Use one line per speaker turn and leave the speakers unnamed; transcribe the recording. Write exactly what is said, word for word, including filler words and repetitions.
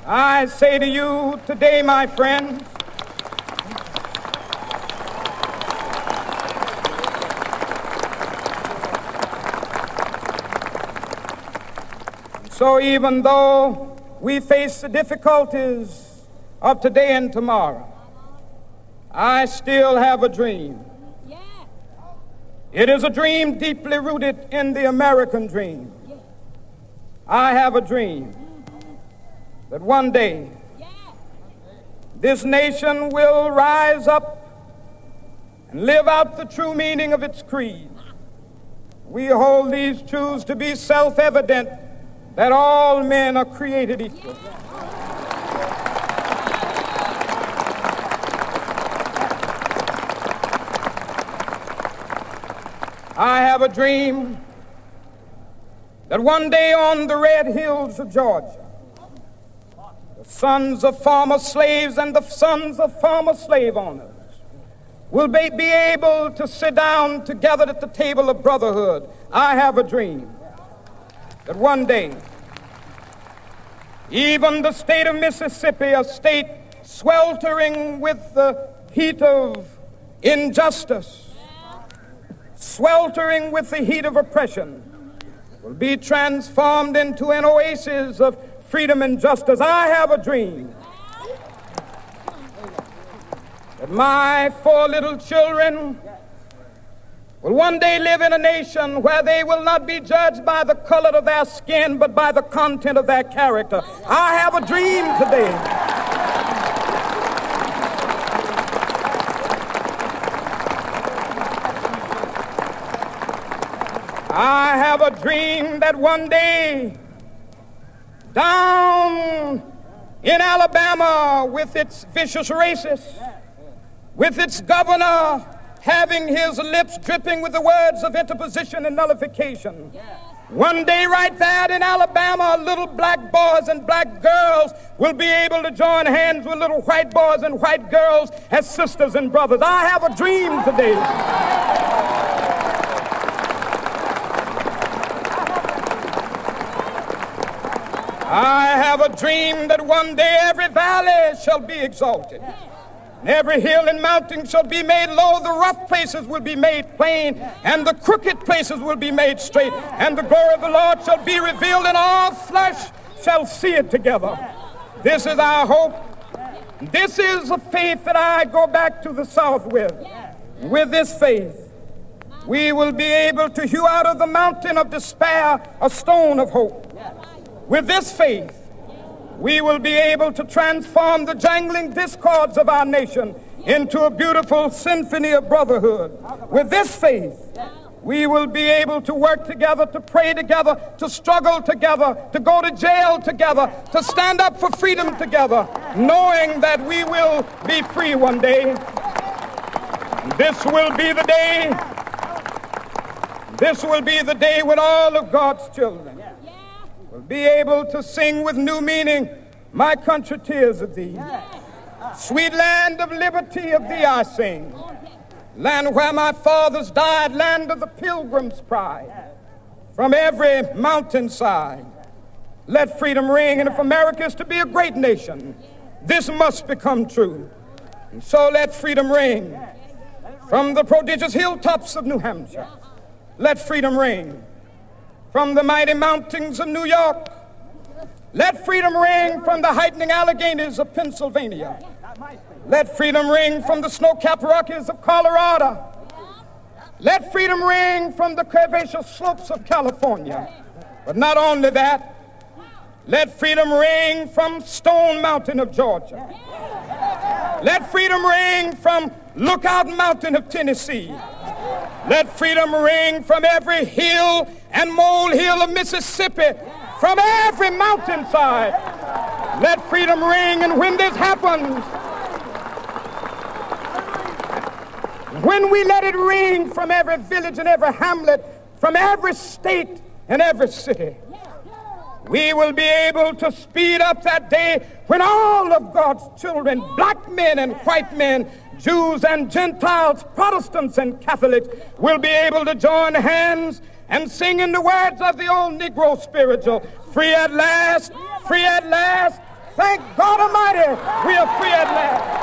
I say to you today, my friends, so even though we face the difficulties of today and tomorrow, I still have a dream. It is a dream deeply rooted in the American dream. I have a dream that one day this nation will rise up and live out the true meaning of its creed. We hold these truths to be self-evident, that all men are created equal. I have a dream that one day on the red hills of Georgia, the sons of former slaves and the sons of former slave owners will be, be able to sit down together at the table of brotherhood. I have a dream that one day, even the state of Mississippi, a state sweltering with the heat of injustice, sweltering with the heat of oppression, will be transformed into an oasis of freedom and justice. I have a dream that my four little children will one day live in a nation where they will not be judged by the color of their skin, but by the content of their character. I have a dream today. I have a dream that one day down in Alabama, with its vicious racists, with its governor having his lips dripping with the words of interposition and nullification. One day right there in Alabama, little black boys and black girls will be able to join hands with little white boys and white girls as sisters and brothers. I have a dream today. I have a dream that one day every valley shall be exalted. And every hill and mountain shall be made low, the rough places will be made plain, and the crooked places will be made straight, and the glory of the Lord shall be revealed, and all flesh shall see it together. This is our hope. This is the faith that I go back to the South with. With this faith, we will be able to hew out of the mountain of despair a stone of hope. With this faith, we will be able to transform the jangling discords of our nation into a beautiful symphony of brotherhood. With this faith, we will be able to work together, to pray together, to struggle together, to go to jail together, to stand up for freedom together, knowing that we will be free one day. This will be the day, this will be the day when all of God's children will be able to sing with new meaning, my country, tears of thee. Sweet land of liberty, of thee I sing. Land where my fathers died, land of the pilgrim's pride. From every mountainside, let freedom ring. And if America is to be a great nation, this must become true. And so let freedom ring. From the prodigious hilltops of New Hampshire, let freedom ring. From the mighty mountains of New York, let freedom ring. From the heightening Alleghenies of Pennsylvania, let freedom ring. From the snow-capped Rockies of Colorado, let freedom ring. From the curvaceous slopes of California. But not only that, let freedom ring from Stone Mountain of Georgia. Let freedom ring from Lookout Mountain of Tennessee. Let freedom ring from every hill and molehill of Mississippi, from every mountainside. Let freedom ring. And when this happens, when we let it ring from every village and every hamlet, from every state and every city, we will be able to speed up that day when all of God's children, black men and white men, Jews and Gentiles, Protestants and Catholics, will be able to join hands and sing in the words of the old Negro spiritual, free at last, free at last, Thank God Almighty, we are free at last.